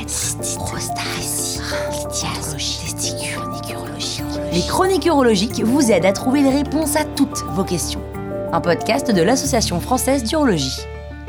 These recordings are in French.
Les chroniques urologiques vous aident à trouver les réponses à toutes vos questions. Un podcast de l'Association française d'urologie.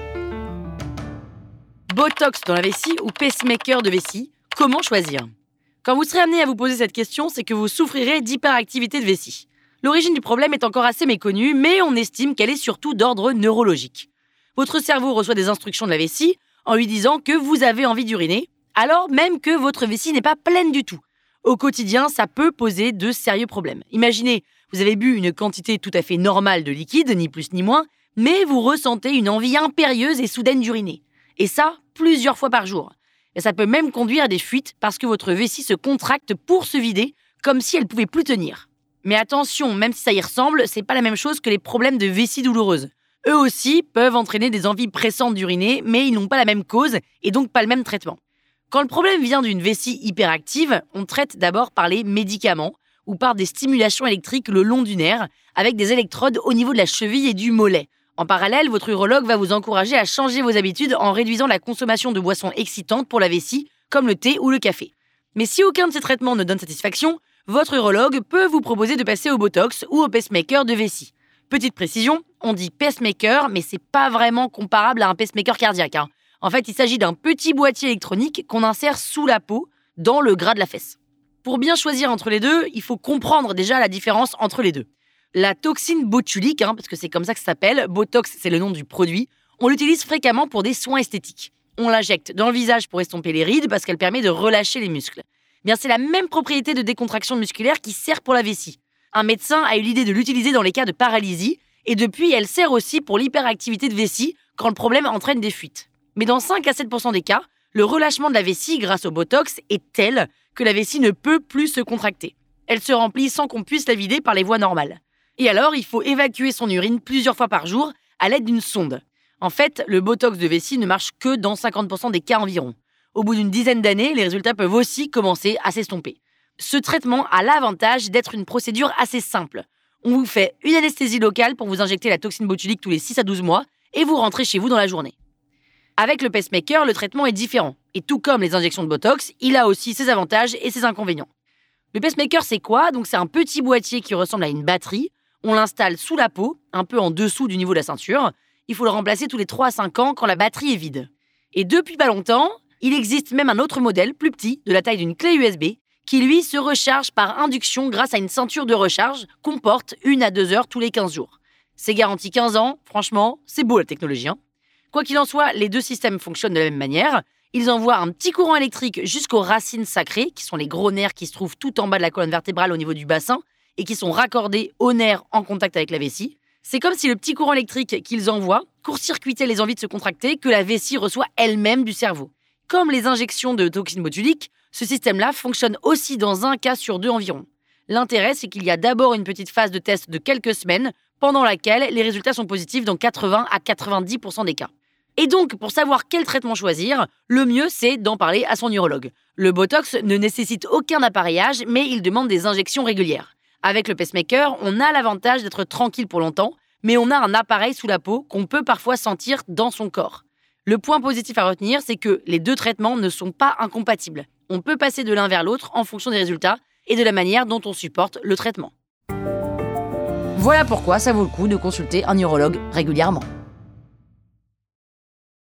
Botox dans la vessie ou pacemaker de vessie, comment choisir ? Quand vous serez amené à vous poser cette question, c'est que vous souffrirez d'hyperactivité de vessie. L'origine du problème est encore assez méconnue, mais on estime qu'elle est surtout d'ordre neurologique. Votre cerveau reçoit des instructions de la vessie en lui disant que vous avez envie d'uriner, alors même que votre vessie n'est pas pleine du tout. Au quotidien, ça peut poser de sérieux problèmes. Imaginez, vous avez bu une quantité tout à fait normale de liquide, ni plus ni moins, mais vous ressentez une envie impérieuse et soudaine d'uriner. Et ça, plusieurs fois par jour. Et ça peut même conduire à des fuites parce que votre vessie se contracte pour se vider, comme si elle pouvait plus tenir. Mais attention, même si ça y ressemble, c'est pas la même chose que les problèmes de vessie douloureuse. Eux aussi peuvent entraîner des envies pressantes d'uriner, mais ils n'ont pas la même cause et donc pas le même traitement. Quand le problème vient d'une vessie hyperactive, on traite d'abord par les médicaments ou par des stimulations électriques le long du nerf, avec des électrodes au niveau de la cheville et du mollet. En parallèle, votre urologue va vous encourager à changer vos habitudes en réduisant la consommation de boissons excitantes pour la vessie, comme le thé ou le café. Mais si aucun de ces traitements ne donne satisfaction, votre urologue peut vous proposer de passer au Botox ou au pacemaker de vessie. Petite précision, on dit pacemaker, mais c'est pas vraiment comparable à un pacemaker cardiaque. En fait, il s'agit d'un petit boîtier électronique qu'on insère sous la peau, dans le gras de la fesse. Pour bien choisir entre les deux, il faut comprendre déjà la différence entre les deux. La toxine botulique, parce que c'est comme ça que ça s'appelle, Botox c'est le nom du produit, on l'utilise fréquemment pour des soins esthétiques. On l'injecte dans le visage pour estomper les rides parce qu'elle permet de relâcher les muscles. Bien, c'est la même propriété de décontraction musculaire qui sert pour la vessie. Un médecin a eu l'idée de l'utiliser dans les cas de paralysie et depuis, elle sert aussi pour l'hyperactivité de vessie quand le problème entraîne des fuites. Mais dans 5 à 7% des cas, le relâchement de la vessie grâce au Botox est tel que la vessie ne peut plus se contracter. Elle se remplit sans qu'on puisse la vider par les voies normales. Et alors, il faut évacuer son urine plusieurs fois par jour à l'aide d'une sonde. En fait, le Botox de vessie ne marche que dans 50% des cas environ. Au bout d'une dizaine d'années, les résultats peuvent aussi commencer à s'estomper. Ce traitement a l'avantage d'être une procédure assez simple. On vous fait une anesthésie locale pour vous injecter la toxine botulique tous les 6 à 12 mois et vous rentrez chez vous dans la journée. Avec le pacemaker, le traitement est différent. Et tout comme les injections de Botox, il a aussi ses avantages et ses inconvénients. Le pacemaker, c'est quoi ? Donc c'est un petit boîtier qui ressemble à une batterie. On l'installe sous la peau, un peu en dessous du niveau de la ceinture. Il faut le remplacer tous les 3 à 5 ans quand la batterie est vide. Et depuis pas longtemps, il existe même un autre modèle, plus petit, de la taille d'une clé USB, qui lui se recharge par induction grâce à une ceinture de recharge qu'on porte 1 à 2 heures tous les 15 jours. C'est garanti 15 ans, franchement, c'est beau la technologie. Quoi qu'il en soit, les deux systèmes fonctionnent de la même manière. Ils envoient un petit courant électrique jusqu'aux racines sacrées, qui sont les gros nerfs qui se trouvent tout en bas de la colonne vertébrale au niveau du bassin, et qui sont raccordés aux nerfs en contact avec la vessie. C'est comme si le petit courant électrique qu'ils envoient court-circuitait les envies de se contracter que la vessie reçoit elle-même du cerveau. Comme les injections de toxine botulique, ce système-là fonctionne aussi dans 1 cas sur 2 environ. L'intérêt, c'est qu'il y a d'abord une petite phase de test de quelques semaines, pendant laquelle les résultats sont positifs dans 80 à 90% des cas. Et donc, pour savoir quel traitement choisir, le mieux, c'est d'en parler à son urologue. Le Botox ne nécessite aucun appareillage, mais il demande des injections régulières. Avec le pacemaker, on a l'avantage d'être tranquille pour longtemps, mais on a un appareil sous la peau qu'on peut parfois sentir dans son corps. Le point positif à retenir, c'est que les deux traitements ne sont pas incompatibles. On peut passer de l'un vers l'autre en fonction des résultats et de la manière dont on supporte le traitement. Voilà pourquoi ça vaut le coup de consulter un urologue régulièrement.